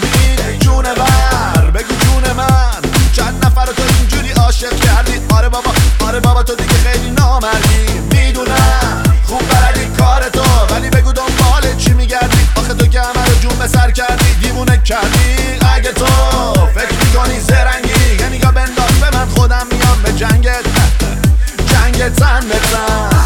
کردی جونور بگو جون من چند نفر تو اینجوری عاشق کردی آره بابا تو دیگه خیلی نامردی میدونم خوب بلدی کار تو ولی بگو دنبال چی میگردی آخه تو که همه رو جون به سر کردی دیوونه کردی اگه تو فکر میکنی زرنگی یه نگاه بنداز به من خودم میام به جنگت تن به تن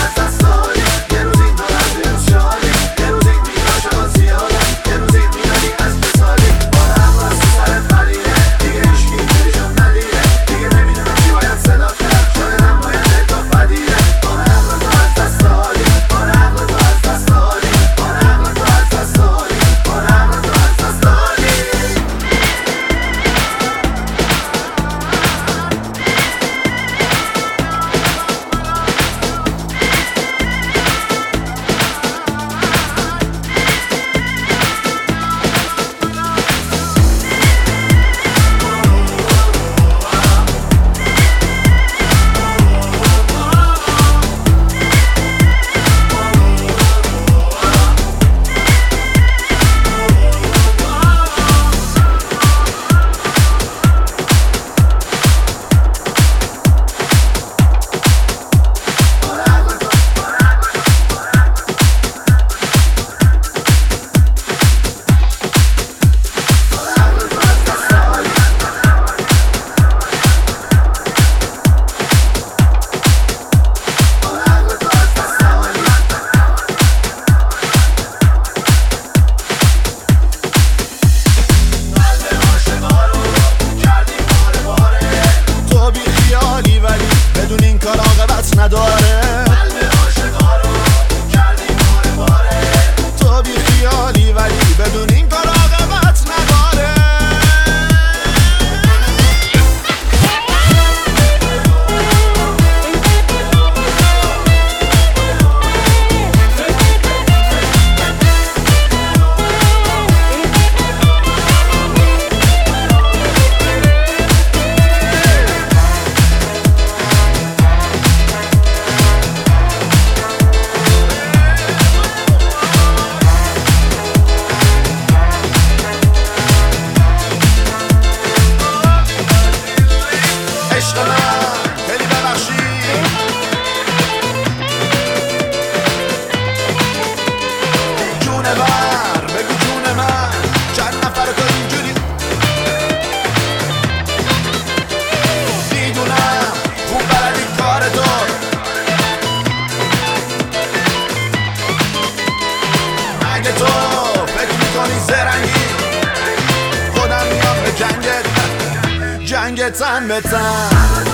بدون این کار عاقبت نداره قلب عاشقا رو کردی باره تو بی خیالی ولی بدون این کار عاقبت نداره بگو جون من چند نفر تو اینجوری میدونم خوب بلدی کار تو اگه تو فکر میکنی زرنگی خودم میام به جنگت تن به تن